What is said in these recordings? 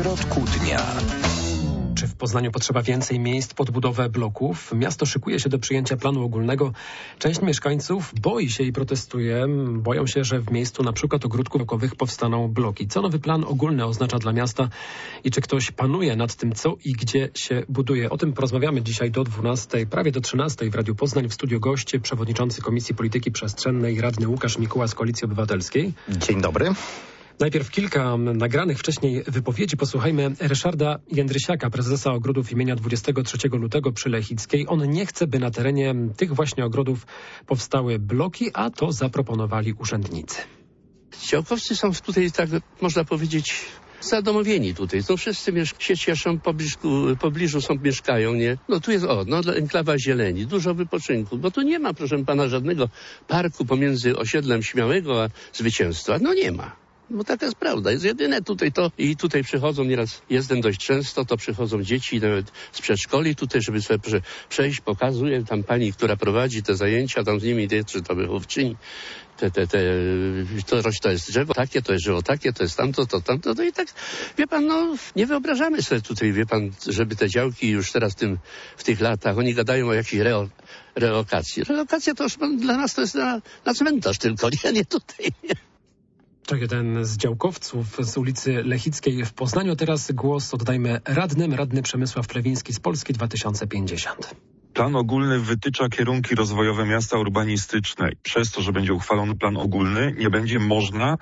środku dnia. Czy w Poznaniu potrzeba więcej miejsc pod budowę bloków? Miasto szykuje się do przyjęcia planu ogólnego. Część mieszkańców boi się i protestuje. Boją się, że w miejscu na przykład ogródków blokowych powstaną bloki. Co nowy plan ogólny oznacza dla miasta i czy ktoś panuje nad tym, co i gdzie się buduje? O tym porozmawiamy dzisiaj do 12, prawie do 13 w Radiu Poznań. W studiu goście przewodniczący Komisji Polityki Przestrzennej radny Łukasz Mikuła z Koalicji Obywatelskiej. Dzień dobry. Najpierw kilka nagranych wcześniej wypowiedzi. Posłuchajmy Ryszarda Jędrysiaka, prezesa ogrodów imienia 23 lutego przy Lechickiej. On nie chce, by na terenie tych właśnie ogrodów powstały bloki, a to zaproponowali urzędnicy. Działkowcy są tutaj, tak można powiedzieć, zadomowieni tutaj. No wszyscy się cieszą, pobliżu mieszkają, nie? No tu jest, enklawa zieleni, dużo wypoczynku, bo tu nie ma, proszę pana, żadnego parku pomiędzy osiedlem Śmiałego a Zwycięstwa. No nie ma. Bo taka jest prawda. Jest jedyne tutaj to i tutaj przychodzą nieraz, jestem dość często, to przychodzą dzieci nawet z przedszkoli tutaj, żeby sobie przejść, pokazuje tam pani, która prowadzi te zajęcia, tam z nimi, czy to wychowczyni, to jest drzewo takie, to jest drzewo takie, to jest tamto, to tamto, no i tak, wie pan, no nie wyobrażamy sobie tutaj, wie pan, żeby te działki już teraz w tych latach, oni gadają o jakiejś relokacji. Relokacja to już dla nas to jest na cmentarz tylko, nie tutaj, nie. To jeden z działkowców z ulicy Lechickiej w Poznaniu. Teraz głos oddajmy radny Przemysław Plewiński z Polski 2050. Plan ogólny wytycza kierunki rozwojowe miasta urbanistyczne. Przez to, że będzie uchwalony plan ogólny, nie będzie można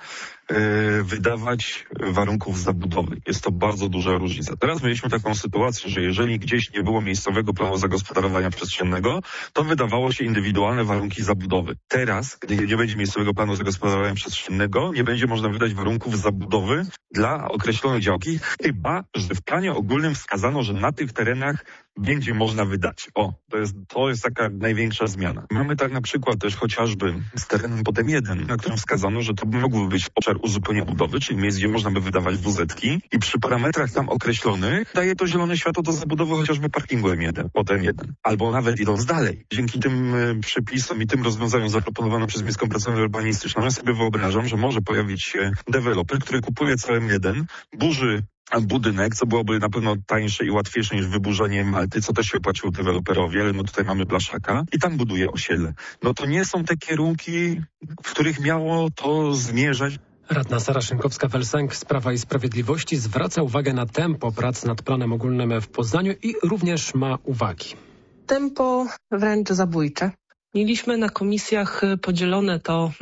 wydawać warunków zabudowy. Jest to bardzo duża różnica. Teraz mieliśmy taką sytuację, że jeżeli gdzieś nie było miejscowego planu zagospodarowania przestrzennego, to wydawało się indywidualne warunki zabudowy. Teraz, gdy nie będzie miejscowego planu zagospodarowania przestrzennego, nie będzie można wydać warunków zabudowy dla określonej działki, chyba że w planie ogólnym wskazano, że na tych terenach będzie można wydać. To jest taka największa zmiana. Mamy tak na przykład też chociażby z terenem potem 1, na którym wskazano, że to mógłby być obszar uzupełnienia budowy, czyli miejsc, gdzie można by wydawać WZ-ki i przy parametrach tam określonych daje to zielone światło do zabudowy chociażby parkingu M1, potem 1. Albo nawet idąc dalej. Dzięki tym przepisom i tym rozwiązaniom zaproponowanym przez Miejską Pracownię Urbanistyczną, ja sobie wyobrażam, że może pojawić się deweloper, który kupuje cały M1, burzy budynek, co byłoby na pewno tańsze i łatwiejsze niż wyburzenie Malty, co też się opłaciło deweloperowi, ale tutaj mamy Blaszaka i tam buduje osiedle. No to nie są te kierunki, w których miało to zmierzać. Radna Sara Szynkowska-Welsenk z Prawa i Sprawiedliwości zwraca uwagę na tempo prac nad planem ogólnym w Poznaniu i również ma uwagi. Tempo wręcz zabójcze. Mieliśmy na komisjach podzielone to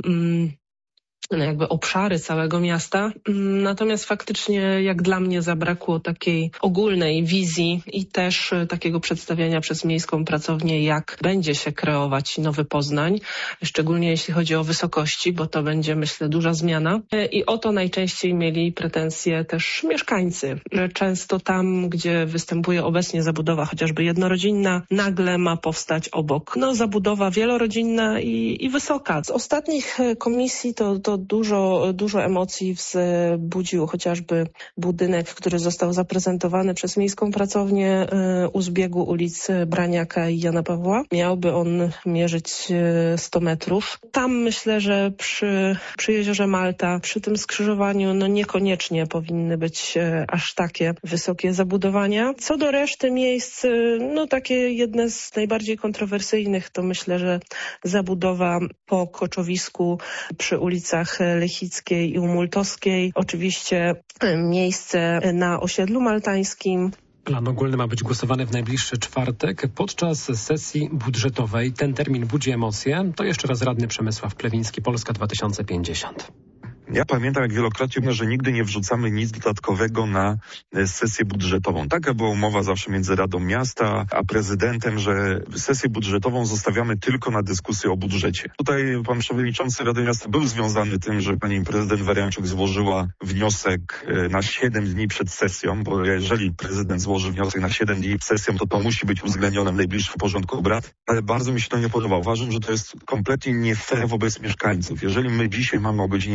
jakby obszary całego miasta. Natomiast faktycznie jak dla mnie zabrakło takiej ogólnej wizji i też takiego przedstawiania przez Miejską Pracownię, jak będzie się kreować Nowy Poznań, szczególnie jeśli chodzi o wysokości, bo to będzie, myślę, duża zmiana. I o to najczęściej mieli pretensje też mieszkańcy. Często tam, gdzie występuje obecnie zabudowa chociażby jednorodzinna, nagle ma powstać obok zabudowa wielorodzinna i wysoka. Z ostatnich komisji to dużo emocji wzbudził chociażby budynek, który został zaprezentowany przez Miejską Pracownię u zbiegu ulic Braniaka i Jana Pawła. Miałby on mierzyć 100 metrów. Tam myślę, że przy jeziorze Malta, przy tym skrzyżowaniu, niekoniecznie powinny być aż takie wysokie zabudowania. Co do reszty miejsc, takie jedne z najbardziej kontrowersyjnych, to myślę, że zabudowa po koczowisku przy ulicach Lechickiej i Umultowskiej. Oczywiście miejsce na osiedlu maltańskim. Plan ogólny ma być głosowany w najbliższy czwartek podczas sesji budżetowej. Ten termin budzi emocje. To jeszcze raz radny Przemysław Plewiński, Polska 2050. Ja pamiętam, jak wielokrotnie mówię, że nigdy nie wrzucamy nic dodatkowego na sesję budżetową. Taka była umowa zawsze między Radą Miasta a prezydentem, że sesję budżetową zostawiamy tylko na dyskusję o budżecie. Tutaj pan przewodniczący Rady Miasta był związany tym, że pani prezydent Warianciuk złożyła wniosek na 7 dni przed sesją, bo jeżeli prezydent złoży wniosek na 7 dni przed sesją, to musi być uwzględnione w najbliższym porządku obrad. Ale bardzo mi się to nie podoba. Uważam, że to jest kompletnie nie fair wobec mieszkańców. Jeżeli my dzisiaj mamy o godzinie 17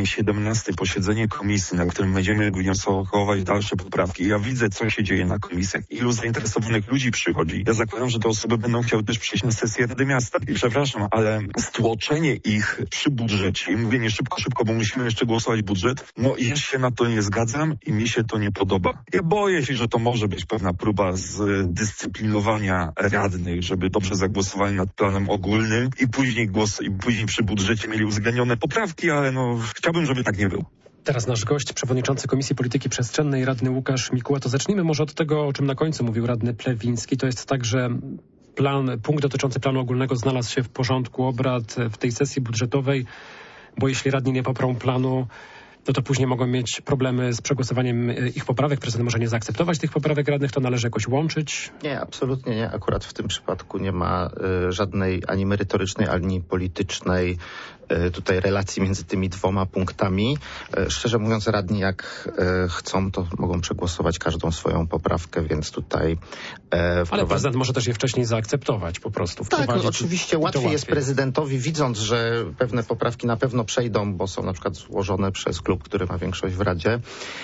17 posiedzenie komisji, na którym będziemy wnioskować dalsze poprawki. Ja widzę, co się dzieje na komisjach, ilu zainteresowanych ludzi przychodzi. Ja zakładam, że te osoby będą chciały też przyjść na sesję Rady Miasta. I przepraszam, ale stłoczenie ich przy budżecie, mówię nie szybko, bo musimy jeszcze głosować budżet, no ja się na to nie zgadzam i mi się to nie podoba. Ja boję się, że to może być pewna próba zdyscyplinowania radnych, żeby dobrze zagłosowali nad planem ogólnym i później przy budżecie mieli uwzględnione poprawki, ale no chciałbym, żeby tak nie było. Teraz nasz gość, przewodniczący Komisji Polityki Przestrzennej, radny Łukasz Mikuła. To zacznijmy może od tego, o czym na końcu mówił radny Plewiński. To jest tak, że punkt dotyczący planu ogólnego znalazł się w porządku obrad w tej sesji budżetowej, bo jeśli radni nie poprą planu, no to później mogą mieć problemy z przegłosowaniem ich poprawek. Prezydent może nie zaakceptować tych poprawek radnych, to należy jakoś łączyć? Nie, absolutnie nie. Akurat w tym przypadku nie ma żadnej ani merytorycznej, ani politycznej tutaj relacji między tymi dwoma punktami. Szczerze mówiąc, radni jak chcą, to mogą przegłosować każdą swoją poprawkę, więc tutaj Ale prezydent może też je wcześniej zaakceptować, po prostu tak, wprowadzić. No, oczywiście łatwiej jest prezydentowi, widząc, że pewne poprawki na pewno przejdą, bo są na przykład złożone przez klub, który ma większość w Radzie.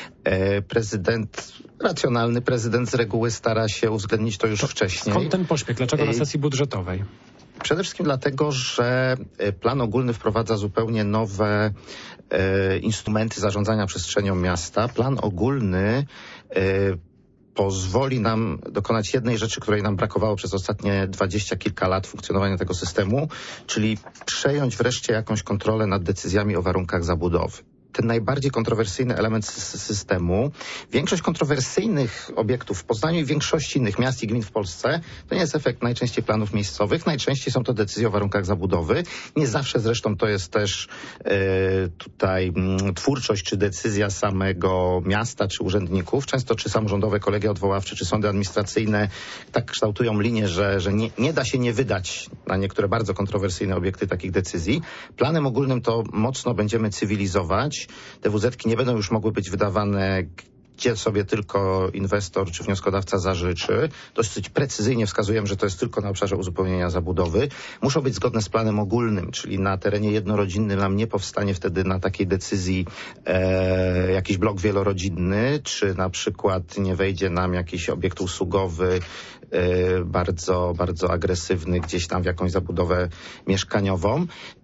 Racjonalny prezydent z reguły stara się uwzględnić to już wcześniej. Skąd ten pośpiech? Dlaczego na sesji budżetowej? Przede wszystkim dlatego, że plan ogólny wprowadza zupełnie nowe instrumenty zarządzania przestrzenią miasta. Plan ogólny pozwoli nam dokonać jednej rzeczy, której nam brakowało przez ostatnie 20 kilka lat funkcjonowania tego systemu, czyli przejąć wreszcie jakąś kontrolę nad decyzjami o warunkach zabudowy. Ten najbardziej kontrowersyjny element systemu. Większość kontrowersyjnych obiektów w Poznaniu i większości innych miast i gmin w Polsce to nie jest efekt najczęściej planów miejscowych. Najczęściej są to decyzje o warunkach zabudowy. Nie zawsze zresztą to jest też tutaj twórczość czy decyzja samego miasta czy urzędników. Często czy samorządowe kolegia odwoławcze, czy sądy administracyjne tak kształtują linię, że nie da się nie wydać na niektóre bardzo kontrowersyjne obiekty takich decyzji. Planem ogólnym to mocno będziemy cywilizować. Te WZ-ki nie będą już mogły być wydawane, gdzie sobie tylko inwestor czy wnioskodawca zażyczy. Dosyć precyzyjnie wskazujemy, że to jest tylko na obszarze uzupełnienia zabudowy. Muszą być zgodne z planem ogólnym, czyli na terenie jednorodzinnym nam nie powstanie wtedy na takiej decyzji jakiś blok wielorodzinny, czy na przykład nie wejdzie nam jakiś obiekt usługowy bardzo, bardzo agresywny gdzieś tam w jakąś zabudowę mieszkaniową.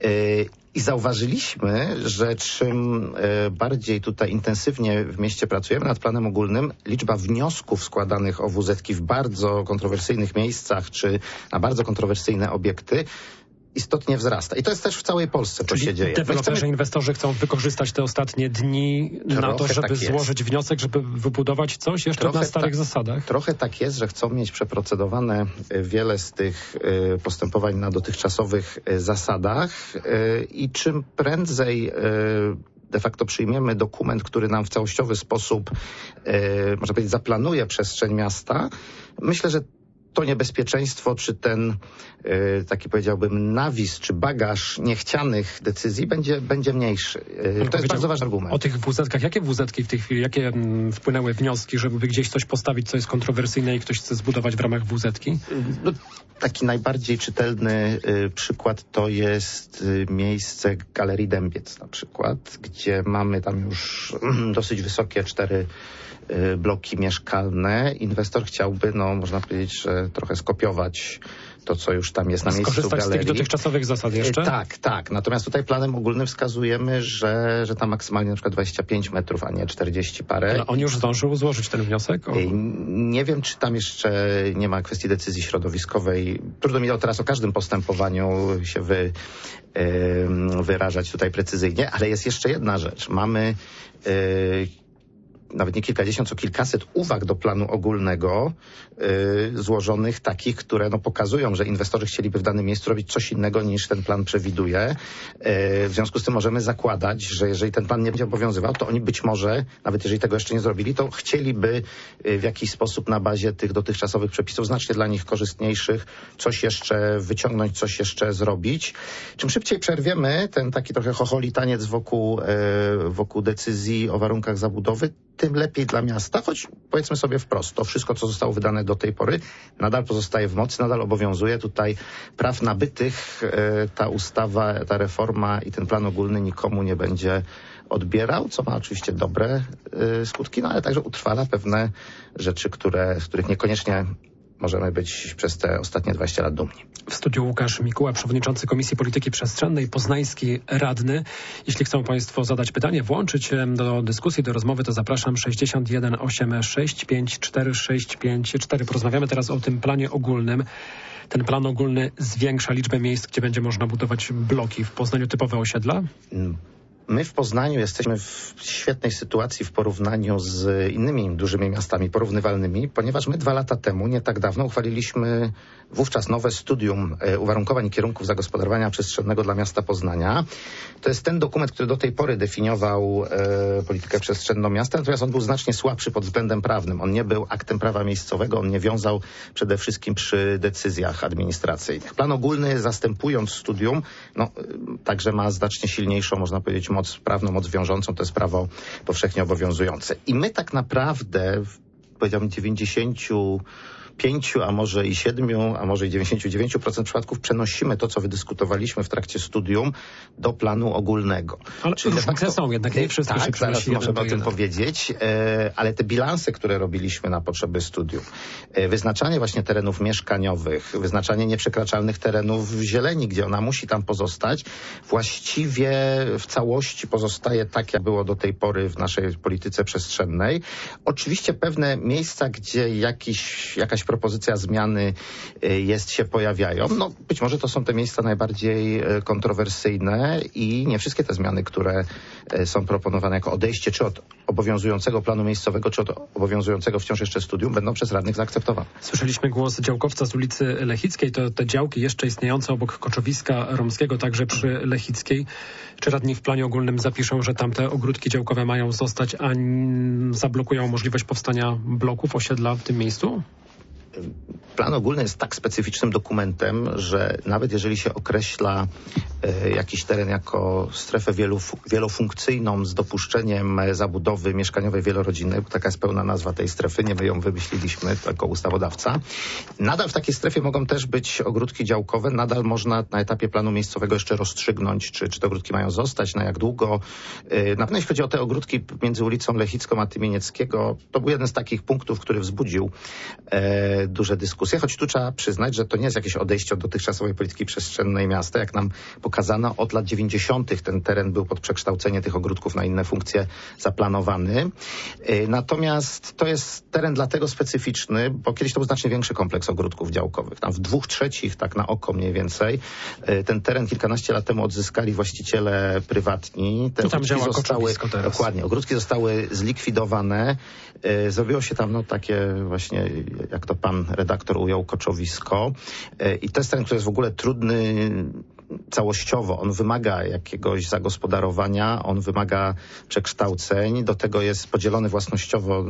I zauważyliśmy, że czym bardziej tutaj intensywnie w mieście pracujemy nad planem ogólnym, liczba wniosków składanych o WZ-ki w bardzo kontrowersyjnych miejscach czy na bardzo kontrowersyjne obiekty istotnie wzrasta. I to jest też w całej Polsce, co się dzieje. Deweloperzy, inwestorzy chcą wykorzystać te ostatnie dni na to, żeby złożyć wniosek, żeby wybudować coś jeszcze na starych zasadach? Trochę tak jest, że chcą mieć przeprocedowane wiele z tych postępowań na dotychczasowych zasadach i czym prędzej de facto przyjmiemy dokument, który nam w całościowy sposób, można powiedzieć, zaplanuje przestrzeń miasta, myślę, że to niebezpieczeństwo, czy ten taki powiedziałbym nawis, czy bagaż niechcianych decyzji będzie mniejszy. To jest bardzo ważny argument. O tych WZ-kach, jakie WZ-ki w tej chwili, jakie wpłynęły wnioski, żeby gdzieś coś postawić, co jest kontrowersyjne i ktoś chce zbudować w ramach WZ-ki? No, taki najbardziej czytelny przykład to jest miejsce Galerii Dębiec na przykład, gdzie mamy tam już dosyć wysokie 4 bloki mieszkalne. Inwestor chciałby, można powiedzieć, że trochę skopiować to, co już tam jest na miejscu skorzystać galerii. z tych dotychczasowych zasad jeszcze? Tak. Natomiast tutaj planem ogólnym wskazujemy, że tam maksymalnie na przykład 25 metrów, a nie 40 parę. Ale on już zdążył złożyć ten wniosek? Nie wiem, czy tam jeszcze nie ma kwestii decyzji środowiskowej. Trudno mi teraz o każdym postępowaniu się wyrażać tutaj precyzyjnie, ale jest jeszcze jedna rzecz. Mamy nawet nie kilkadziesiąt, co kilkaset uwag do planu ogólnego złożonych takich, które pokazują, że inwestorzy chcieliby w danym miejscu robić coś innego niż ten plan przewiduje. W związku z tym możemy zakładać, że jeżeli ten plan nie będzie obowiązywał, to oni być może, nawet jeżeli tego jeszcze nie zrobili, to chcieliby w jakiś sposób na bazie tych dotychczasowych przepisów znacznie dla nich korzystniejszych coś jeszcze wyciągnąć, coś jeszcze zrobić. Czym szybciej przerwiemy ten taki trochę chocholi taniec wokół decyzji o warunkach zabudowy, tym lepiej dla miasta, choć powiedzmy sobie wprost, to wszystko, co zostało wydane do tej pory, nadal pozostaje w mocy, nadal obowiązuje. Tutaj praw nabytych ta ustawa, ta reforma i ten plan ogólny nikomu nie będzie odbierał, co ma oczywiście dobre skutki, no ale także utrwala pewne rzeczy, z których niekoniecznie możemy być przez te ostatnie 20 lat dumni. W studiu Łukasz Mikuła, przewodniczący Komisji Polityki Przestrzennej, poznański radny. Jeśli chcą Państwo zadać pytanie, włączyć się do dyskusji, do rozmowy, to zapraszam 61 86 54 654. Porozmawiamy teraz o tym planie ogólnym. Ten plan ogólny zwiększa liczbę miejsc, gdzie będzie można budować bloki. W Poznaniu typowe osiedla? My w Poznaniu jesteśmy w świetnej sytuacji w porównaniu z innymi dużymi miastami porównywalnymi, ponieważ my 2 lata temu, nie tak dawno, uchwaliliśmy wówczas nowe studium uwarunkowań i kierunków zagospodarowania przestrzennego dla miasta Poznania. To jest ten dokument, który do tej pory definiował politykę przestrzenną miasta, natomiast on był znacznie słabszy pod względem prawnym. On nie był aktem prawa miejscowego, on nie wiązał przede wszystkim przy decyzjach administracyjnych. Plan ogólny, zastępując studium, także ma znacznie silniejszą, można powiedzieć, moc prawną, moc wiążącą, to jest prawo powszechnie obowiązujące. I my tak naprawdę, powiedziałbym 95, a może i 7, a może i 99% przypadków przenosimy to, co wydyskutowaliśmy w trakcie studium, do planu ogólnego. Ale różnice są, jednak nie wszystko się zaraz przenosi. możemy o tym powiedzieć, ale te bilanse, które robiliśmy na potrzeby studium, wyznaczanie właśnie terenów mieszkaniowych, wyznaczanie nieprzekraczalnych terenów zieleni, gdzie ona musi tam pozostać, właściwie w całości pozostaje tak, jak było do tej pory w naszej polityce przestrzennej. Oczywiście pewne miejsca, gdzie jakaś propozycja zmiany się pojawiają. Być może to są te miejsca najbardziej kontrowersyjne i nie wszystkie te zmiany, które są proponowane jako odejście czy od obowiązującego planu miejscowego, czy od obowiązującego wciąż jeszcze studium, będą przez radnych zaakceptowane. Słyszeliśmy głos działkowca z ulicy Lechickiej. To te działki jeszcze istniejące obok Koczowiska Romskiego, także przy Lechickiej. Czy radni w planie ogólnym zapiszą, że tamte ogródki działkowe mają zostać, a zablokują możliwość powstania bloków, osiedla w tym miejscu? Plan ogólny jest tak specyficznym dokumentem, że nawet jeżeli się określa jakiś teren jako strefę wielofunkcyjną z dopuszczeniem zabudowy mieszkaniowej wielorodzinnej, bo taka jest pełna nazwa tej strefy, nie my ją wymyśliliśmy jako ustawodawca, nadal w takiej strefie mogą też być ogródki działkowe, nadal można na etapie planu miejscowego jeszcze rozstrzygnąć, czy te ogródki mają zostać, na jak długo. Na pewno jeśli chodzi o te ogródki między ulicą Lechicką a Tymienieckiego, to był jeden z takich punktów, który wzbudził duże dyskusje, choć tu trzeba przyznać, że to nie jest jakieś odejście od dotychczasowej polityki przestrzennej miasta. Jak nam pokazano, od lat 90. ten teren był pod przekształcenie tych ogródków na inne funkcje zaplanowany. Natomiast to jest teren dlatego specyficzny, bo kiedyś to był znacznie większy kompleks ogródków działkowych. Tam w 2/3, tak na oko mniej więcej, ten teren kilkanaście lat temu odzyskali właściciele prywatni. Te tam działa Koczowisko teraz. Dokładnie. Ogródki zostały zlikwidowane. Zrobiło się tam takie właśnie, jak to pan redaktor ujął, koczowisko. I to jest teren, który jest w ogóle trudny całościowo. On wymaga jakiegoś zagospodarowania, on wymaga przekształceń. Do tego jest podzielony własnościowo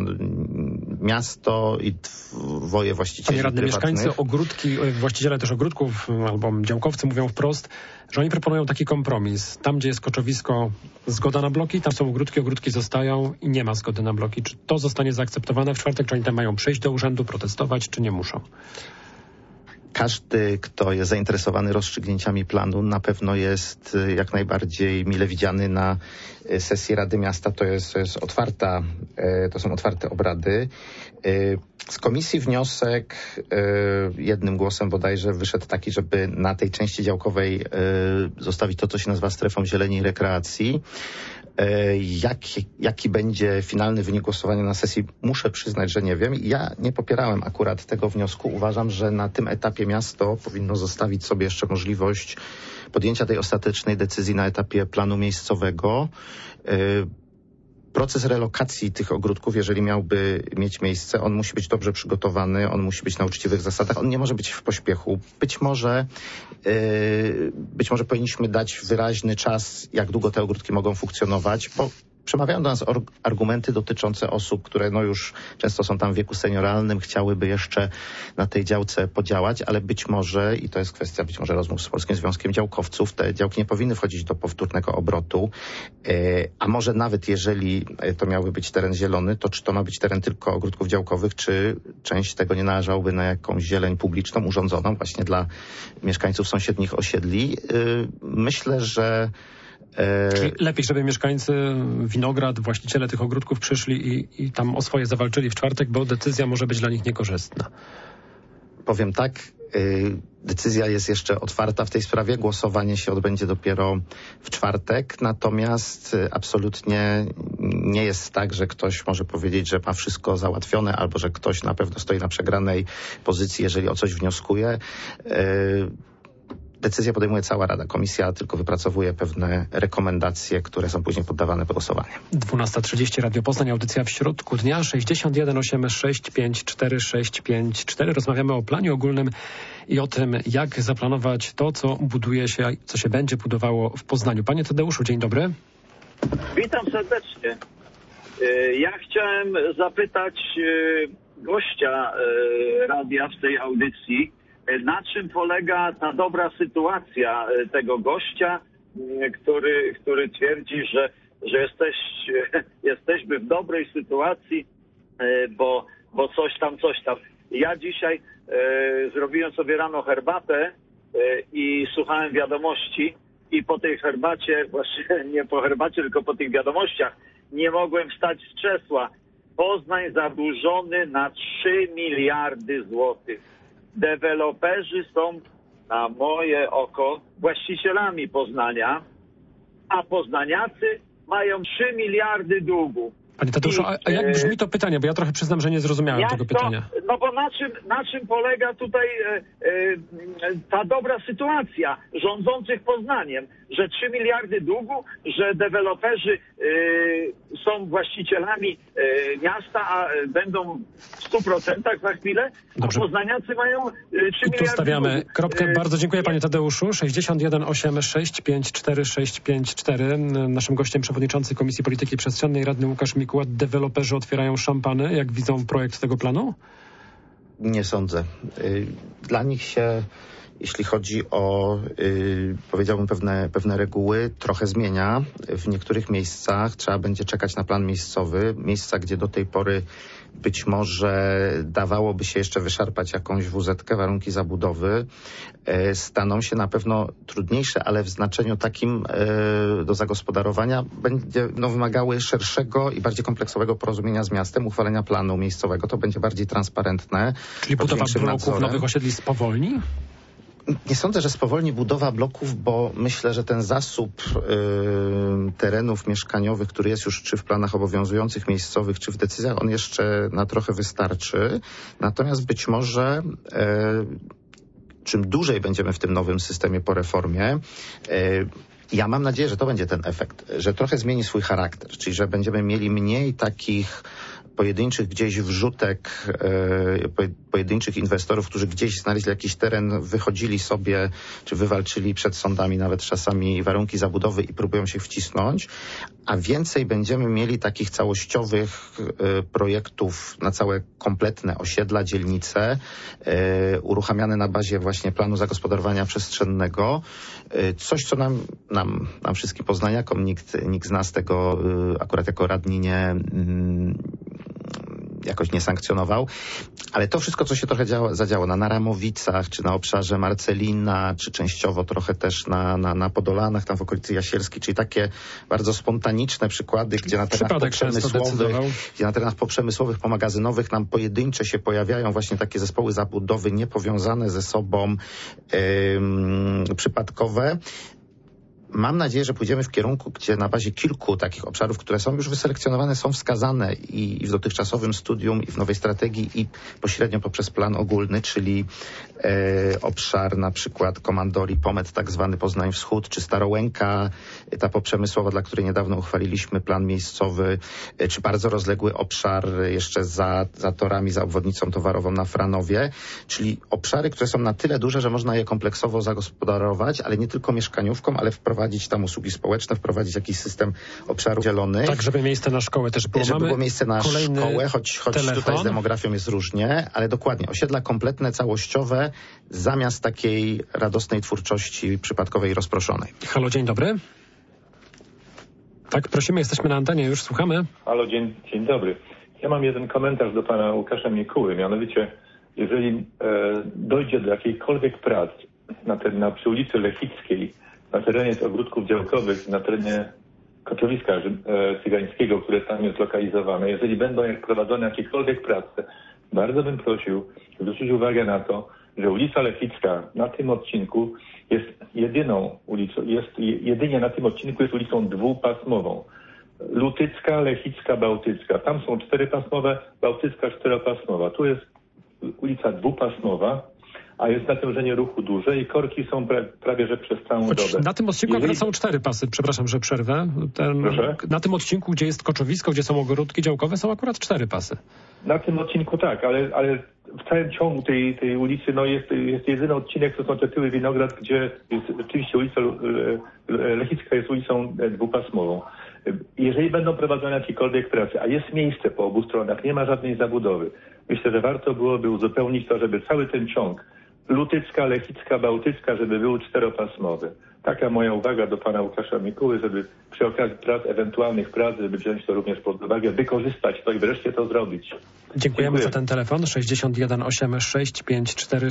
miasto i dwoje właścicieli prywatnych. Mieszkańcy ogródki, właściciele też ogródków albo działkowcy mówią wprost, że oni proponują taki kompromis. Tam, gdzie jest koczowisko, zgoda na bloki, tam są ogródki zostają i nie ma zgody na bloki. Czy to zostanie zaakceptowane w czwartek? Czy oni tam mają przyjść do urzędu, protestować, czy nie muszą? Każdy, kto jest zainteresowany rozstrzygnięciami planu, na pewno jest jak najbardziej mile widziany na sesji Rady Miasta. To są otwarte obrady. Z komisji wniosek jednym głosem bodajże wyszedł taki, żeby na tej części działkowej zostawić to, co się nazywa strefą zieleni i rekreacji. Jaki będzie finalny wynik głosowania na sesji, muszę przyznać, że nie wiem. Ja nie popierałem akurat tego wniosku. Uważam, że na tym etapie miasto powinno zostawić sobie jeszcze możliwość podjęcia tej ostatecznej decyzji na etapie planu miejscowego. Proces relokacji tych ogródków, jeżeli miałby mieć miejsce, on musi być dobrze przygotowany, on musi być na uczciwych zasadach, on nie może być w pośpiechu. Być może powinniśmy dać wyraźny czas, jak długo te ogródki mogą funkcjonować, bo przemawiają do nas argumenty dotyczące osób, które już często są tam w wieku senioralnym, chciałyby jeszcze na tej działce podziałać, ale być może, i to jest kwestia być może rozmów z Polskim Związkiem Działkowców, te działki nie powinny wchodzić do powtórnego obrotu, a może nawet jeżeli to miałby być teren zielony, to czy to ma być teren tylko ogródków działkowych, czy część tego nie należałoby na jakąś zieleń publiczną urządzoną właśnie dla mieszkańców sąsiednich osiedli. Myślę, że Czyli lepiej, żeby mieszkańcy Winograd, właściciele tych ogródków przyszli i tam o swoje zawalczyli w czwartek, bo decyzja może być dla nich niekorzystna. Powiem tak, decyzja jest jeszcze otwarta w tej sprawie, głosowanie się odbędzie dopiero w czwartek, natomiast absolutnie nie jest tak, że ktoś może powiedzieć, że ma wszystko załatwione albo że ktoś na pewno stoi na przegranej pozycji, jeżeli o coś wnioskuje. Decyzję podejmuje cała Rada. Komisja tylko wypracowuje pewne rekomendacje, które są później poddawane pod głosowanie. 12:30 Radio Poznań, audycja w środku dnia, 61 86 54 654. Rozmawiamy o planie ogólnym i o tym, jak zaplanować to, co buduje się, co się będzie budowało w Poznaniu. Panie Tadeuszu, dzień dobry. Witam serdecznie. Ja chciałem zapytać gościa radia w tej audycji, na czym polega ta dobra sytuacja tego gościa, który twierdzi, że jesteśmy w dobrej sytuacji, bo coś tam. Ja dzisiaj zrobiłem sobie rano herbatę i słuchałem wiadomości i po tej herbacie, właśnie nie po herbacie, tylko po tych wiadomościach nie mogłem wstać z krzesła. Poznań zadłużony na 3 miliardy złotych. Deweloperzy są, na moje oko, właścicielami Poznania, a poznaniacy mają 3 miliardy długu. Panie Tadeuszu, a jak brzmi to pytanie? Bo ja trochę przyznam, że nie zrozumiałem tego pytania. No bo na czym polega tutaj ta dobra sytuacja rządzących Poznaniem, że 3 miliardy długu, że deweloperzy są właścicielami miasta, a będą w 100% za chwilę, Dobrze. A poznaniacy mają 3 miliardy tu stawiamy długu. kropkę. Bardzo dziękuję panie Tadeuszu. 61 86 54 654. Naszym gościem przewodniczący Komisji Polityki Przestrzennej, radny Łukasz Mikułat. Deweloperzy otwierają szampany. Jak widzą projekt tego planu? Nie sądzę. Dla nich się, jeśli chodzi o, powiedziałbym, pewne reguły, trochę zmienia. W niektórych miejscach trzeba będzie czekać na plan miejscowy. Miejsca, gdzie do tej pory być może dawałoby się jeszcze wyszarpać jakąś WZ-kę, warunki zabudowy, staną się na pewno trudniejsze, ale w znaczeniu takim do zagospodarowania będzie wymagały szerszego i bardziej kompleksowego porozumienia z miastem, uchwalenia planu miejscowego. To będzie bardziej transparentne. Czyli budowa bloków, nowych osiedli spowolni? Nie sądzę, że spowolni budowa bloków, bo myślę, że ten zasób terenów mieszkaniowych, który jest już czy w planach obowiązujących miejscowych, czy w decyzjach, on jeszcze na trochę wystarczy. Natomiast być może czym dłużej będziemy w tym nowym systemie po reformie, ja mam nadzieję, że to będzie ten efekt, że trochę zmieni swój charakter, czyli że będziemy mieli mniej takich pojedynczych gdzieś wrzutek, pojedynczych inwestorów, którzy gdzieś znaleźli jakiś teren, wychodzili sobie, czy wywalczyli przed sądami nawet czasami warunki zabudowy i próbują się wcisnąć, a więcej będziemy mieli takich całościowych projektów na całe kompletne osiedla, dzielnice, uruchamiane na bazie właśnie planu zagospodarowania przestrzennego. Coś, co nam wszystkim poznaniakom, nikt z nas tego akurat jako radni jakoś nie sankcjonował, ale to wszystko, co się trochę zadziało na Naramowicach, czy na obszarze Marcelina, czy częściowo trochę też na Podolanach, tam w okolicy Jasielskiej, czyli takie bardzo spontaniczne przykłady, gdzie na terenach poprzemysłowych, pomagazynowych nam pojedyncze się pojawiają właśnie takie zespoły zabudowy niepowiązane ze sobą, przypadkowe. Mam nadzieję, że pójdziemy w kierunku, gdzie na bazie kilku takich obszarów, które są już wyselekcjonowane, są wskazane i w dotychczasowym studium, i w nowej strategii, i pośrednio poprzez plan ogólny, czyli obszar na przykład Komandori, Pomet, tak zwany Poznań Wschód, czy Starołęka, ta poprzemysłowa, dla której niedawno uchwaliliśmy plan miejscowy, czy bardzo rozległy obszar jeszcze za torami, za obwodnicą towarową na Franowie, czyli obszary, które są na tyle duże, że można je kompleksowo zagospodarować, ale nie tylko mieszkaniówką, ale wprowadzić tam usługi społeczne, wprowadzić jakiś system obszarów zielonych. Tak, żeby miejsce na szkołę też było. Żeby było miejsce na szkołę, choć tutaj z demografią jest różnie, ale dokładnie, osiedla kompletne, całościowe, zamiast takiej radosnej twórczości przypadkowej i rozproszonej. Halo, dzień dobry. Tak, prosimy, jesteśmy na antenie, już słuchamy. Halo, dzień dobry. Ja mam jeden komentarz do pana Łukasza Mikuły, mianowicie, jeżeli dojdzie do jakiejkolwiek prac przy ulicy Lechickiej na terenie ogródków działkowych, na terenie koczowiska cygańskiego, które tam jest lokalizowane, jeżeli będą prowadzone jakiekolwiek prace, bardzo bym prosił zwrócić uwagę na to, że ulica Lechicka na tym odcinku jest jedyną ulicą, jedynie na tym odcinku jest ulicą dwupasmową. Lutycka, Lechicka, Bałtycka. Tam są 4-pasmowe, Bałtycka 4-pasmowa. Tu jest ulica dwupasmowa, a jest natężenie ruchu duże i korki są prawie że przez całą dobę. Na tym odcinku akurat są 4 pasy, przepraszam, że przerwę. Na tym odcinku, gdzie jest koczowisko, gdzie są ogródki działkowe, są akurat 4 pasy. Na tym odcinku tak, ale w całym ciągu tej ulicy jest jedyny odcinek, to są te Tyły Winograd, gdzie jest oczywiście ulica Lechicka jest ulicą dwupasmową. Jeżeli będą prowadzone jakiekolwiek prace, a jest miejsce po obu stronach, nie ma żadnej zabudowy, myślę, że warto byłoby uzupełnić to, żeby cały ten ciąg Lutycka, Lechicka, Bałtycka, żeby był 4-pasmowy. Taka moja uwaga do pana Łukasza Mikuły, żeby przy okazji ewentualnych prac, żeby wziąć to również pod uwagę, wykorzystać to i wreszcie to zrobić. Dziękuję za ten telefon 61 865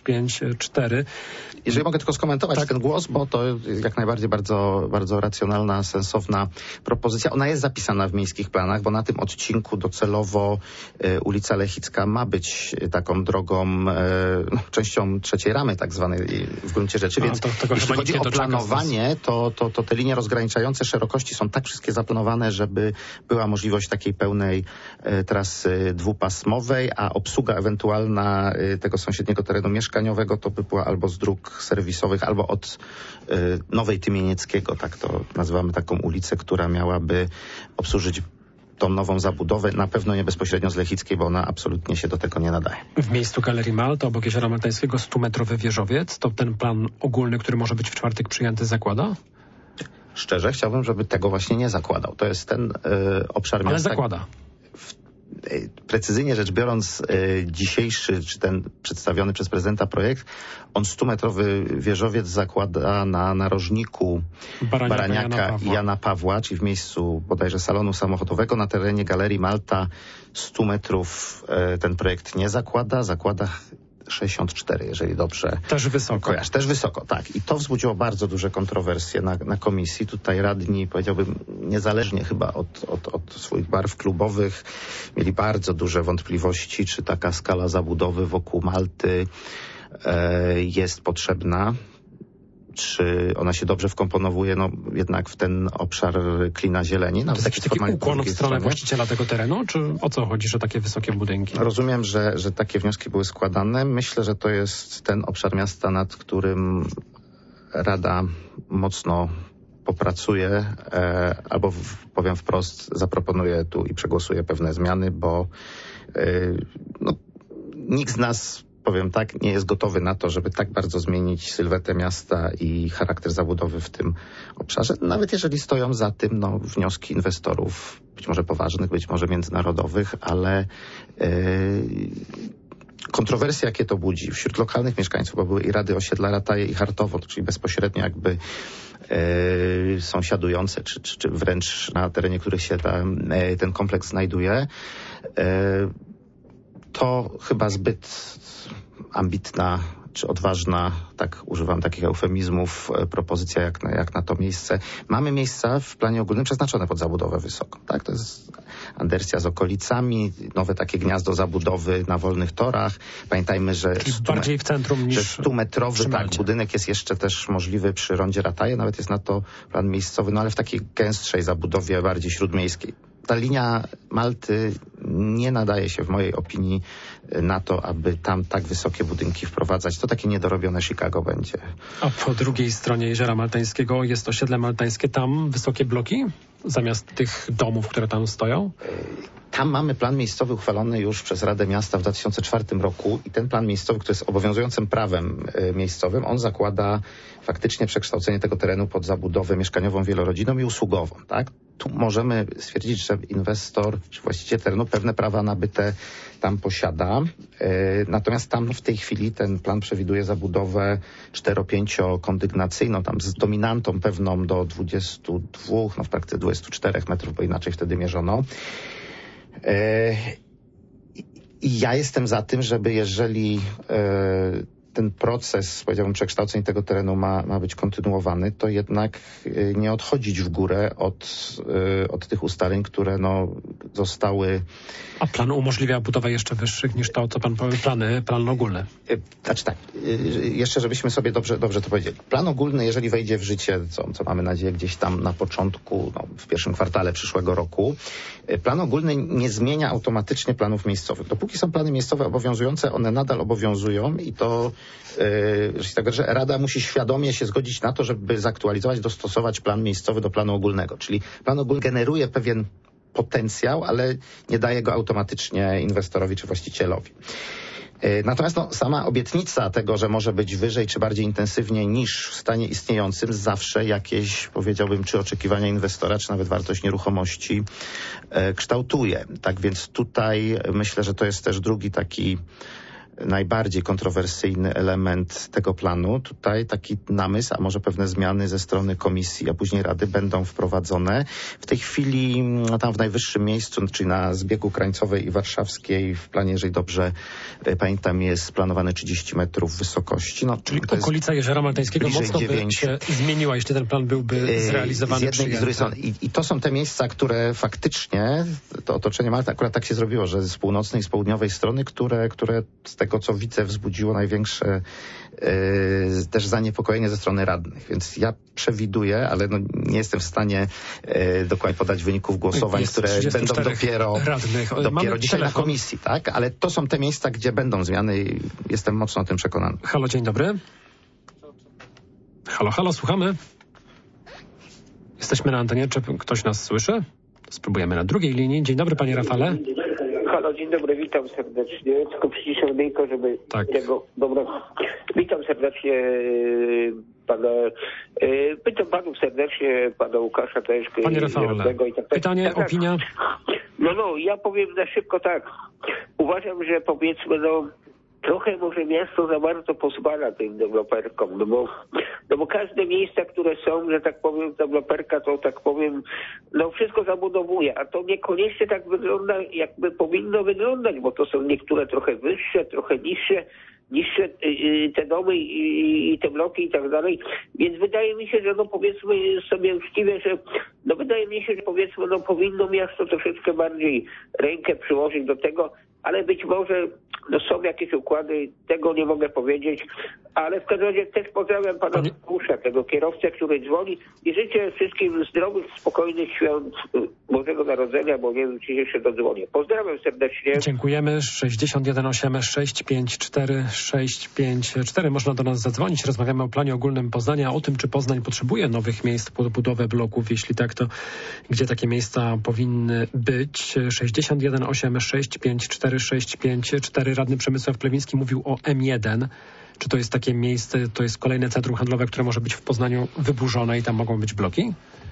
4654. Jeżeli mogę tylko skomentować ten głos, bo to jak najbardziej bardzo, bardzo racjonalna, sensowna propozycja. Ona jest zapisana w miejskich planach, bo na tym odcinku docelowo ulica Lechicka ma być taką drogą, częścią trzeciej ramy tak zwanej w gruncie rzeczy. Więc jeśli chodzi o planowanie, to te linie rozgraniczające szerokości są tak wszystkie zaplanowane, żeby była możliwość takiej pełnej trasy dwupasmowej, a obsługa ewentualna tego sąsiedniego terenu mieszkaniowego to by była albo z dróg serwisowych, albo od Nowej Tymienieckiego, tak to nazywamy taką ulicę, która miałaby obsłużyć tą nową zabudowę, na pewno nie bezpośrednio z Lechickiej, bo ona absolutnie się do tego nie nadaje. W miejscu Galerii Malta, obok Jeziora Maltańskiego, 100-metrowy wieżowiec, to ten plan ogólny, który może być w czwartek przyjęty, zakłada? Szczerze chciałbym, żeby tego właśnie nie zakładał. To jest ten obszar miasta. Ale zakłada. Precyzyjnie rzecz biorąc, dzisiejszy, czy ten przedstawiony przez prezydenta projekt, on 100-metrowy wieżowiec zakłada na narożniku Baraniaka i Jana Pawła, czyli w miejscu bodajże salonu samochodowego na terenie Galerii Malta. 100 metrów ten projekt nie zakłada, zakłada 64, jeżeli dobrze też wysoko. Kojarzę. Też wysoko, tak. I to wzbudziło bardzo duże kontrowersje na komisji. Tutaj radni, powiedziałbym, niezależnie chyba od swoich barw klubowych, mieli bardzo duże wątpliwości, czy taka skala zabudowy wokół Malty jest potrzebna, czy ona się dobrze wkomponowuje jednak w ten obszar klina zieleni. To jest taki ukłon w stronę właściciela tego terenu, czy o co chodzi, że takie wysokie budynki? Rozumiem, że takie wnioski były składane. Myślę, że to jest ten obszar miasta, nad którym Rada mocno popracuje, albo powiem wprost, zaproponuje tu i przegłosuje pewne zmiany, bo nikt z nas, powiem tak, nie jest gotowy na to, żeby tak bardzo zmienić sylwetę miasta i charakter zabudowy w tym obszarze. Nawet jeżeli stoją za tym wnioski inwestorów, być może poważnych, być może międzynarodowych, ale kontrowersje, jakie to budzi wśród lokalnych mieszkańców, bo były i Rady Osiedla Rataje i Hartowo, czyli bezpośrednio jakby sąsiadujące, czy wręcz na terenie których się ten kompleks znajduje, to chyba zbyt ambitna czy odważna, tak używam takich eufemizmów, propozycja jak na to miejsce. Mamy miejsca w planie ogólnym przeznaczone pod zabudowę wysoką. Tak? To jest Andersja z okolicami, nowe takie gniazdo zabudowy na wolnych torach. Pamiętajmy, że bardziej w centrum niż 100-metrowy budynek jest jeszcze też możliwy przy rondzie Rataje, nawet jest na to plan miejscowy, ale w takiej gęstszej zabudowie bardziej śródmiejskiej. Ta linia Malty nie nadaje się w mojej opinii na to, aby tam tak wysokie budynki wprowadzać. To takie niedorobione Chicago będzie. A po drugiej stronie Jeziora Maltańskiego jest osiedle maltańskie. Tam wysokie bloki zamiast tych domów, które tam stoją? Tam mamy plan miejscowy uchwalony już przez Radę Miasta w 2004 roku i ten plan miejscowy, który jest obowiązującym prawem miejscowym, on zakłada faktycznie przekształcenie tego terenu pod zabudowę mieszkaniową, wielorodzinną i usługową. Tak? Tu możemy stwierdzić, że inwestor czy właściciel terenu pewne prawa nabyte tam posiada. Natomiast tam w tej chwili ten plan przewiduje zabudowę 4-5-kondygnacyjną, tam z dominantą pewną do 22, w praktyce 24 metrów, bo inaczej wtedy mierzono. I ja jestem za tym, żeby jeżeli ten proces, powiedziałbym, przekształceń tego terenu ma być kontynuowany, to jednak nie odchodzić w górę od tych ustaleń, które zostały... A plan umożliwia budowę jeszcze wyższych niż to, co pan powiedział, plan ogólny. Znaczy tak, jeszcze żebyśmy sobie dobrze to powiedzieli. Plan ogólny, jeżeli wejdzie w życie, co mamy nadzieję gdzieś tam na początku, w pierwszym kwartale przyszłego roku, plan ogólny nie zmienia automatycznie planów miejscowych. Dopóki są plany miejscowe obowiązujące, one nadal obowiązują i to, że Rada musi świadomie się zgodzić na to, żeby zaktualizować, dostosować plan miejscowy do planu ogólnego. Czyli plan ogólny generuje pewien potencjał, ale nie daje go automatycznie inwestorowi czy właścicielowi. Natomiast sama obietnica tego, że może być wyżej czy bardziej intensywnie niż w stanie istniejącym, zawsze jakieś, powiedziałbym, czy oczekiwania inwestora, czy nawet wartość nieruchomości kształtuje. Tak więc tutaj myślę, że to jest też drugi taki najbardziej kontrowersyjny element tego planu. Tutaj taki namysł, a może pewne zmiany ze strony komisji, a później Rady będą wprowadzone. W tej chwili tam w najwyższym miejscu, czyli na zbiegu Krańcowej i Warszawskiej w planie, jeżeli dobrze pamiętam, jest planowane 30 metrów wysokości. Czyli okolica Jeziora Maltańskiego mocno by się zmieniła, jeśli ten plan byłby zrealizowany. Z jednej i z drugiej strony. I to są te miejsca, które faktycznie, to otoczenie Malty akurat tak się zrobiło, że z północnej i z południowej strony, które z tego, co widzę, wzbudziło największe też zaniepokojenie ze strony radnych. Więc ja przewiduję, ale nie jestem w stanie dokładnie podać wyników głosowań, które będą dopiero dzisiaj na komisji, tak? Ale to są te miejsca, gdzie będą zmiany i jestem mocno o tym przekonany. Halo, dzień dobry. Halo, słuchamy. Jesteśmy na antenie. Czy ktoś nas słyszy? Spróbujemy na drugiej linii. Dzień dobry, panie Rafale. Halo, dzień dobry, witam serdecznie. Tylko przyciszę myjko, żeby tego... Dobra. Witam serdecznie pana... Pytam panów serdecznie, pana Łukasza też. Panie Rafale, pytanie, opinia? Ja powiem na szybko tak. Uważam, że powiedzmy, trochę może miasto za bardzo pozwala tym deweloperkom, bo każde miejsca, które są, że tak powiem, deweloperka, to tak powiem, wszystko zabudowuje, a to niekoniecznie tak wygląda, jakby powinno wyglądać, bo to są niektóre trochę wyższe, trochę niższe te domy i te bloki i tak dalej, więc wydaje mi się, że powiedzmy sobie uczciwie, że wydaje mi się, że powiedzmy powinno miasto troszeczkę bardziej rękę przyłożyć do tego, ale być może są jakieś układy, tego nie mogę powiedzieć, ale w każdym razie też pozdrawiam pana Kusza, tego kierowcę, który dzwoni i życzę wszystkim zdrowych, spokojnych świąt Bożego Narodzenia, bo nie wiem, czy jeszcze dodzwonię. Pozdrawiam serdecznie. Dziękujemy. 618 654 654. Można do nas zadzwonić. Rozmawiamy o planie ogólnym Poznania, o tym, czy Poznań potrzebuje nowych miejsc pod budowę bloków. Jeśli tak, to gdzie takie miejsca powinny być? 618 654 654. Radny Przemysław Plewiński mówił o M1. Czy to jest takie miejsce, to jest kolejne centrum handlowe, które może być w Poznaniu wyburzone i tam mogą być bloki?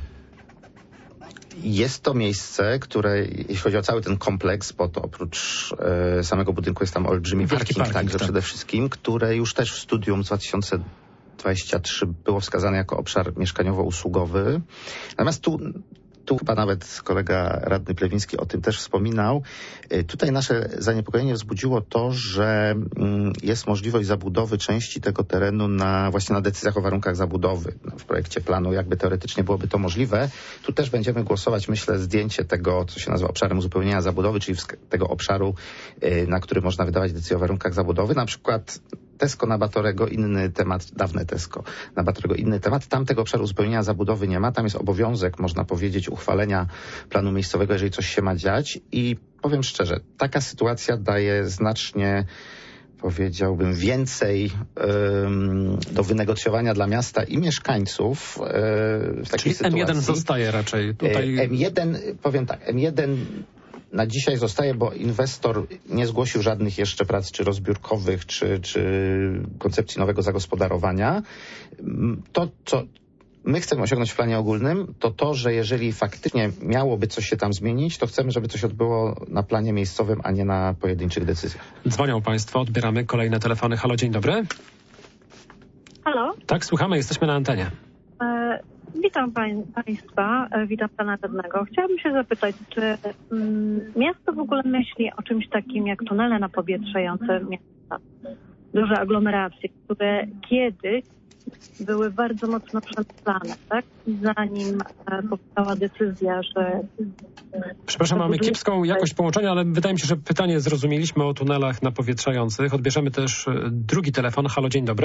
Jest to miejsce, które, jeśli chodzi o cały ten kompleks, bo to oprócz samego budynku jest tam olbrzymi parking, także przede wszystkim, które już też w studium z 2023 było wskazane jako obszar mieszkaniowo-usługowy. Natomiast tu chyba nawet kolega radny Plewiński o tym też wspominał. Tutaj nasze zaniepokojenie wzbudziło to, że jest możliwość zabudowy części tego terenu właśnie na decyzjach o warunkach zabudowy. W projekcie planu jakby teoretycznie byłoby to możliwe. Tu też będziemy głosować, myślę, zdjęcie tego, co się nazywa obszarem uzupełnienia zabudowy, czyli tego obszaru, na który można wydawać decyzję o warunkach zabudowy. Na przykład Tesco na Batorego, inny temat, dawne Tesco na Batorego, inny temat. Tam tego obszaru uzupełnienia zabudowy nie ma. Tam jest obowiązek, można powiedzieć, uchwalenia planu miejscowego, jeżeli coś się ma dziać. I powiem szczerze, taka sytuacja daje znacznie, powiedziałbym, więcej do wynegocjowania dla miasta i mieszkańców w takiej sytuacji. M1 zostaje raczej tutaj. M1, powiem tak, M1 na dzisiaj zostaje, bo inwestor nie zgłosił żadnych jeszcze prac czy rozbiórkowych, czy koncepcji nowego zagospodarowania. To, co my chcemy osiągnąć w planie ogólnym, to, że jeżeli faktycznie miałoby coś się tam zmienić, to chcemy, żeby to się odbyło na planie miejscowym, a nie na pojedynczych decyzjach. Dzwonią państwo, odbieramy kolejne telefony. Halo, dzień dobry. Halo? Tak, słuchamy, jesteśmy na antenie. Witam Państwa, witam Pana Radnego. Chciałabym się zapytać, czy miasto w ogóle myśli o czymś takim jak tunele napowietrzające miasta? duże aglomeracje, które kiedyś były bardzo mocno przemyślane, tak? Zanim powstała decyzja, że... Przepraszam, mamy kiepską jakość połączenia, ale wydaje mi się, że pytanie zrozumieliśmy o tunelach napowietrzających. Odbierzemy też drugi telefon. Halo, dzień dobry.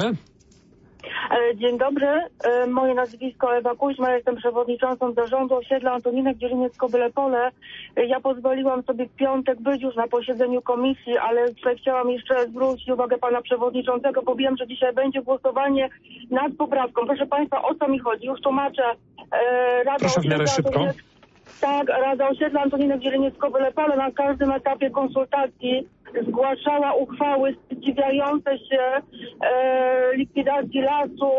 Dzień dobry. Moje nazwisko Ewa Kuźma. Jestem przewodniczącą zarządu osiedla Antoninek, Dzieliniec-Kobyle Pole. Ja pozwoliłam sobie w piątek być już na posiedzeniu komisji, ale tutaj chciałam jeszcze zwrócić uwagę pana przewodniczącego, bo wiem, że dzisiaj będzie głosowanie nad poprawką. Proszę państwa, o co mi chodzi? Już tłumaczę. Proszę w miarę szybko. Tak, Rada Osiedla Antoninek, Dzieliniec-Kobyle Pole na każdym etapie konsultacji zgłaszała uchwały sprzeciwiające się likwidacji lasu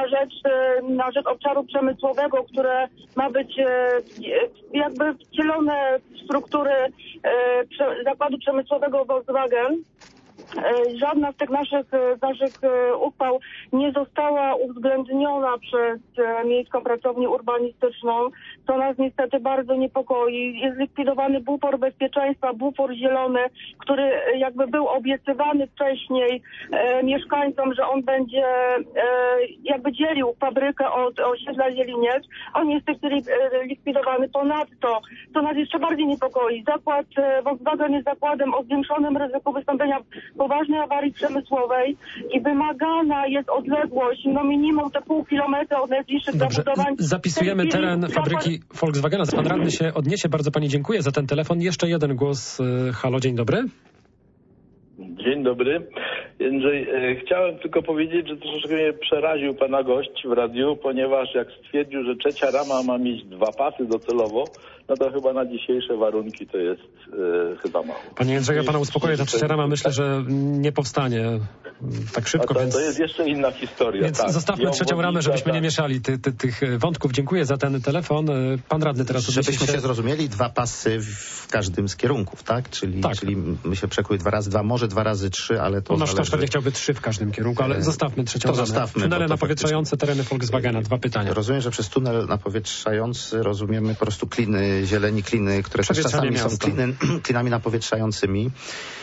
na rzecz obszaru przemysłowego, które ma być jakby wcielone w struktury zakładu przemysłowego Volkswagen. Żadna z tych naszych uchwał nie została uwzględniona przez Miejską Pracownię Urbanistyczną, co nas niestety bardzo niepokoi. Jest likwidowany bufor bezpieczeństwa, bufor zielony, który jakby był obiecywany wcześniej mieszkańcom, że on będzie jakby dzielił fabrykę od osiedla Zieliniec. On jest w tej chwili likwidowany. Ponadto, co nas jeszcze bardziej niepokoi, zakład Volkswagen jest zakładem o zwiększonym ryzyku wystąpienia poważnej awarii przemysłowej i wymagana jest odległość, minimum te pół kilometra od najbliższych zabudowań. Zapisujemy teren fabryki Volkswagena. Pan radny się odniesie. Bardzo pani dziękuję za ten telefon. Jeszcze jeden głos. Halo, dzień dobry. Dzień dobry. Jędrzej, chciałem tylko powiedzieć, że troszeczkę mnie przeraził pana gość w radiu, ponieważ jak stwierdził, że trzecia rama ma mieć 2 pasy docelowo, no to chyba na dzisiejsze warunki to jest chyba mało. Panie Jędrzeju, ja pana uspokoję, ta trzecia rama myślę, że nie powstanie tak szybko. Więc to jest jeszcze inna historia. Więc tak. Zostawmy trzecią ramę, żebyśmy nie mieszali tych wątków. Dziękuję za ten telefon. Pan radny teraz żebyśmy się zrozumieli, 2 pasy w każdym z kierunków, tak? Czyli my się przekrój 2 razy 2, może 2 razy 3, ale to nasz też pewnie chciałby 3 w każdym kierunku, ale zostawmy trzecią ramę. Zostawmy. Tunele napowietrzające, tereny Volkswagena. 2 pytania. Rozumiem, że przez tunel napowietrzający rozumiemy po prostu kliny zieleni, kliny, które też czasami są klinami napowietrzającymi.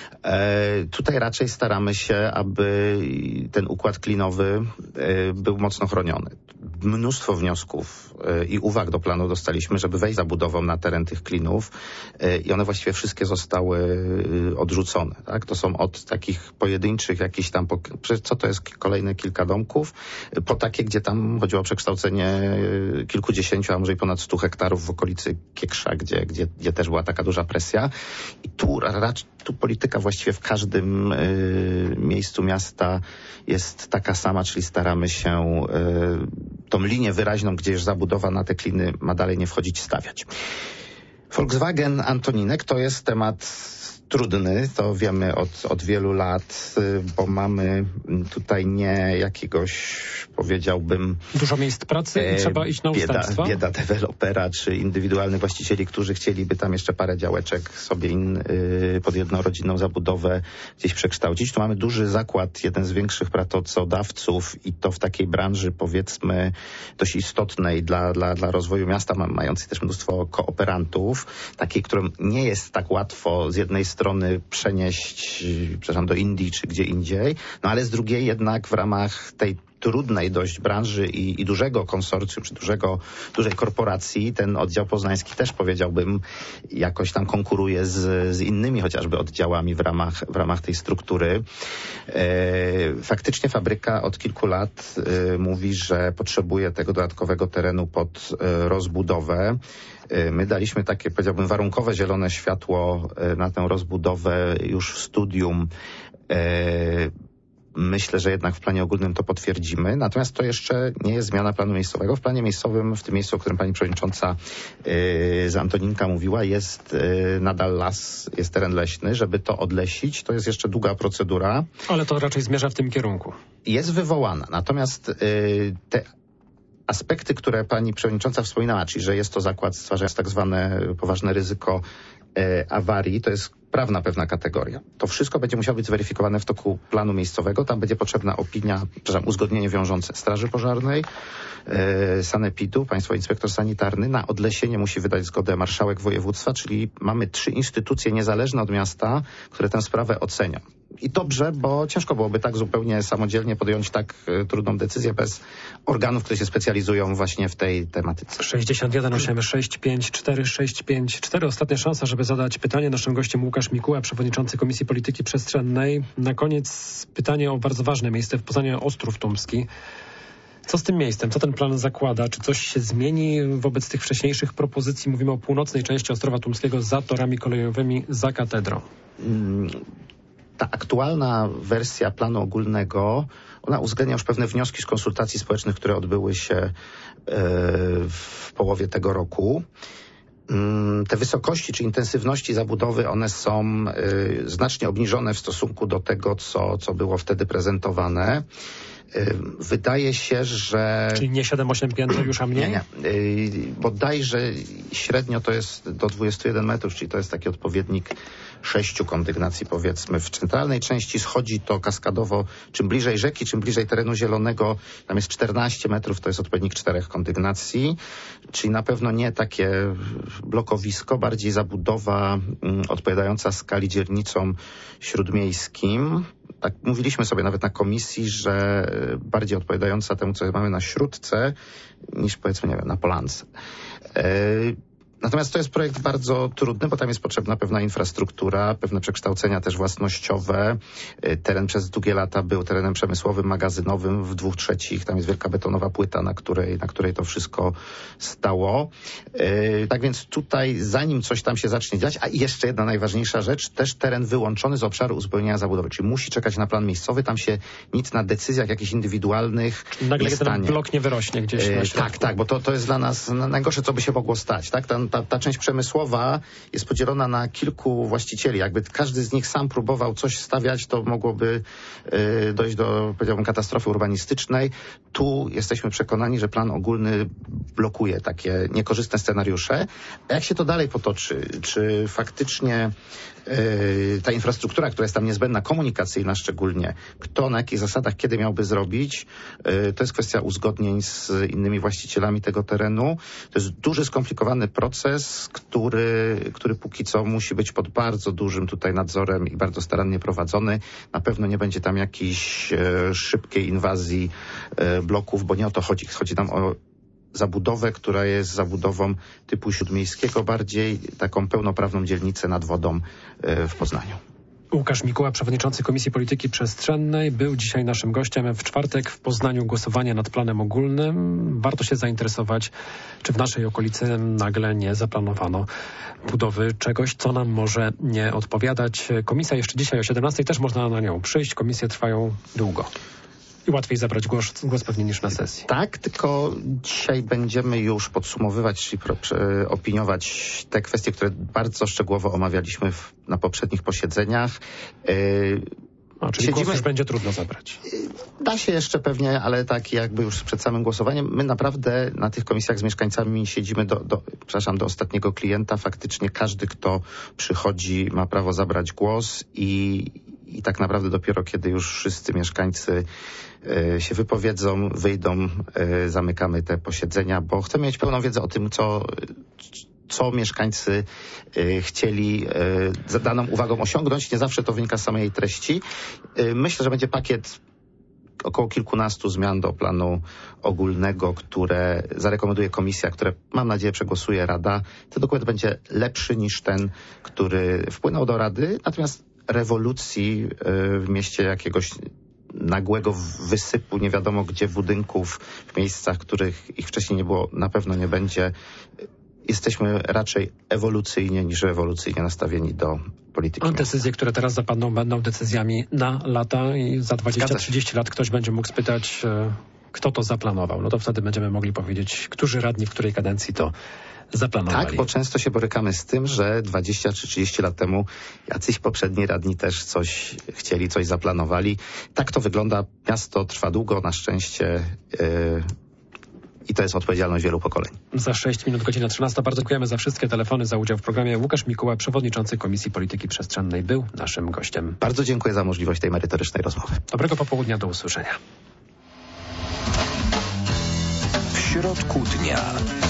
Tutaj raczej staramy się, aby ten układ klinowy był mocno chroniony. Mnóstwo wniosków i uwag do planu dostaliśmy, żeby wejść zabudową na teren tych klinów i one właściwie wszystkie zostały odrzucone. Tak? To są od takich pojedynczych jakichś tam, co to jest kolejne kilka domków, po takie, gdzie tam chodziło o przekształcenie kilkudziesięciu, a może i ponad 100 hektarów w okolicy Kieksza, gdzie też była taka duża presja. I tu polityka właściwie w każdym miejscu miasta jest taka sama, czyli staramy się tą linię wyraźną, gdzie już zabudowa na te kliny ma dalej nie wchodzić, stawiać. Volkswagen Antoninek to jest temat trudny, to wiemy od wielu lat, bo mamy tutaj nie jakiegoś, powiedziałbym... Dużo miejsc pracy i trzeba iść na ustępstwa? Bieda dewelopera czy indywidualnych właścicieli, którzy chcieliby tam jeszcze parę działeczek sobie pod jednorodzinną zabudowę gdzieś przekształcić. Tu mamy duży zakład, jeden z większych pracodawców i to w takiej branży, powiedzmy, dość istotnej dla rozwoju miasta, mającej też mnóstwo kooperantów, takiej, którą nie jest tak łatwo z jednej strony przenieść, do Indii czy gdzie indziej, no ale z drugiej jednak w ramach tej trudnej dość branży i dużego konsorcjum, czy dużej korporacji, ten oddział poznański też, powiedziałbym, jakoś tam konkuruje z innymi chociażby oddziałami w ramach tej struktury. Faktycznie fabryka od kilku lat mówi, że potrzebuje tego dodatkowego terenu pod rozbudowę. My daliśmy takie, powiedziałbym, warunkowe zielone światło na tę rozbudowę już w studium. Myślę, że jednak w planie ogólnym to potwierdzimy. Natomiast to jeszcze nie jest zmiana planu miejscowego. W planie miejscowym, w tym miejscu, o którym pani przewodnicząca z Antoninka mówiła, jest nadal las, jest teren leśny. Żeby to odlesić, to jest jeszcze długa procedura. Ale to raczej zmierza w tym kierunku. Jest wywołana. Natomiast te aspekty, które pani przewodnicząca wspominała, czyli że jest to zakład stwarzający tak zwane poważne ryzyko awarii, to jest prawna pewna kategoria. To wszystko będzie musiało być zweryfikowane w toku planu miejscowego. Tam będzie potrzebna uzgodnienie wiążące Straży Pożarnej, Sanepidu, Państwowy Inspektor Sanitarny. Na odlesienie musi wydać zgodę marszałek województwa, czyli mamy 3 instytucje niezależne od miasta, które tę sprawę ocenią. I dobrze, bo ciężko byłoby tak zupełnie samodzielnie podjąć tak trudną decyzję bez organów, które się specjalizują właśnie w tej tematyce. 61 865 4654. Ostatnia szansa, żeby zadać pytanie. Naszym gościem Łukasz Mikuła, przewodniczący Komisji Polityki Przestrzennej. Na koniec pytanie o bardzo ważne miejsce w Poznaniu, Ostrów Tumski. Co z tym miejscem? Co ten plan zakłada? Czy coś się zmieni wobec tych wcześniejszych propozycji? Mówimy o północnej części Ostrowa Tumskiego za torami kolejowymi, za katedrą. Ta aktualna wersja planu ogólnego, ona uwzględnia już pewne wnioski z konsultacji społecznych, które odbyły się w połowie tego roku. Te wysokości czy intensywności zabudowy, one są znacznie obniżone w stosunku do tego, co było wtedy prezentowane. Wydaje się, że... Czyli nie 7-8 piętr już, a mniej? Nie. Bodajże średnio to jest do 21 metrów, czyli to jest taki odpowiednik 6 kondygnacji, powiedzmy. W centralnej części schodzi to kaskadowo, czym bliżej rzeki, czym bliżej terenu zielonego, tam jest 14 metrów, to jest odpowiednik 4 kondygnacji, czyli na pewno nie takie blokowisko, bardziej zabudowa odpowiadająca skali dzielnicom śródmiejskim. Tak mówiliśmy sobie nawet na komisji, że bardziej odpowiadająca temu, co mamy na Śródce, niż powiedzmy, nie wiem, na Polance. Natomiast to jest projekt bardzo trudny, bo tam jest potrzebna pewna infrastruktura, pewne przekształcenia też własnościowe. Teren przez długie lata był terenem przemysłowym, magazynowym w 2/3. Tam jest wielka betonowa płyta, na której to wszystko stało. Tak więc tutaj, zanim coś tam się zacznie dziać, a jeszcze jedna najważniejsza rzecz, też teren wyłączony z obszaru uzupełnienia zabudowy, czyli musi czekać na plan miejscowy, tam się nic na decyzjach jakichś indywidualnych nagle nie stanie. Ten blok nie wyrośnie gdzieś na środku. Tak, bo to jest dla nas najgorsze, co by się mogło stać. Tak? Ta część przemysłowa jest podzielona na kilku właścicieli. Jakby każdy z nich sam próbował coś stawiać, to mogłoby dojść do, powiedziałbym, katastrofy urbanistycznej. Tu jesteśmy przekonani, że plan ogólny blokuje takie niekorzystne scenariusze. A jak się to dalej potoczy? Czy faktycznie ta infrastruktura, która jest tam niezbędna, komunikacyjna szczególnie, kto na jakich zasadach, kiedy miałby zrobić, to jest kwestia uzgodnień z innymi właścicielami tego terenu. To jest duży, skomplikowany proces, który póki co musi być pod bardzo dużym tutaj nadzorem i bardzo starannie prowadzony. Na pewno nie będzie tam jakiejś szybkiej inwazji bloków, bo nie o to chodzi. Chodzi nam o zabudowę, która jest zabudową typu śródmiejskiego, bardziej taką pełnoprawną dzielnicę nad wodą w Poznaniu. Łukasz Mikuła, przewodniczący Komisji Polityki Przestrzennej, był dzisiaj naszym gościem. W czwartek w Poznaniu głosowanie nad planem ogólnym. Warto się zainteresować, czy w naszej okolicy nagle nie zaplanowano budowy czegoś, co nam może nie odpowiadać. Komisja jeszcze dzisiaj o 17:00 też można na nią przyjść. Komisje trwają długo. I łatwiej zabrać głos pewnie niż na sesji. Tak, tylko dzisiaj będziemy już podsumowywać, czyli opiniować te kwestie, które bardzo szczegółowo omawialiśmy na poprzednich posiedzeniach. Czyli głos już będzie trudno zabrać. Da się jeszcze pewnie, ale tak jakby już przed samym głosowaniem. My naprawdę na tych komisjach z mieszkańcami siedzimy do ostatniego klienta. Faktycznie każdy, kto przychodzi, ma prawo zabrać głos i tak naprawdę dopiero kiedy już wszyscy mieszkańcy się wypowiedzą, wyjdą, zamykamy te posiedzenia, bo chcemy mieć pełną wiedzę o tym, co mieszkańcy chcieli za daną uwagą osiągnąć. Nie zawsze to wynika z samej treści. Myślę, że będzie pakiet około kilkunastu zmian do planu ogólnego, które zarekomenduje komisja, które mam nadzieję przegłosuje Rada. Ten dokument będzie lepszy niż ten, który wpłynął do Rady, natomiast rewolucji w mieście jakiegoś nagłego wysypu nie wiadomo gdzie budynków w miejscach, których ich wcześniej nie było, na pewno nie będzie. Jesteśmy raczej ewolucyjnie niż rewolucyjnie nastawieni do polityki. A decyzje, które teraz zapadną, będą decyzjami na lata i za 20-30 lat ktoś będzie mógł spytać, kto to zaplanował. No to wtedy będziemy mogli powiedzieć, którzy radni w której kadencji to zaplanowali. Tak, bo często się borykamy z tym, że 20 czy 30 lat temu jacyś poprzedni radni też coś chcieli, coś zaplanowali. Tak to wygląda. Miasto trwa długo, na szczęście. I to jest odpowiedzialność wielu pokoleń. Za 6 minut, godzina 13. Bardzo dziękujemy za wszystkie telefony, za udział w programie. Łukasz Mikuła, przewodniczący Komisji Polityki Przestrzennej, był naszym gościem. Bardzo dziękuję za możliwość tej merytorycznej rozmowy. Dobrego popołudnia, do usłyszenia. W środku dnia.